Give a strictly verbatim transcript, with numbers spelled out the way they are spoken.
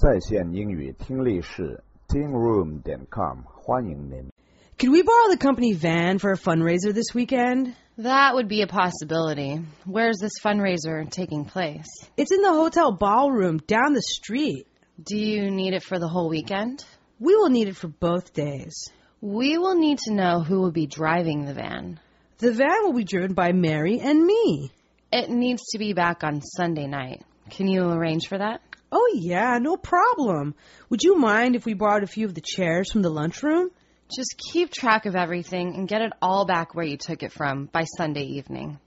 在线英语听力室 teen room dot com 欢迎您。 Could we borrow the company van for a fundraiser this weekend? That would be a possibility. Where's this fundraiser taking place? It's in the hotel ballroom down the street. Do you need it for the whole weekend? We will need it for both days. We will need to know who will be driving the van. The van will be driven by Mary and me. It needs to be back on Sunday night. Can you arrange for that? Oh, yeah, no problem. Would you mind if we borrowed a few of the chairs from the lunchroom? Just keep track of everything and get it all back where you took it from by Sunday evening.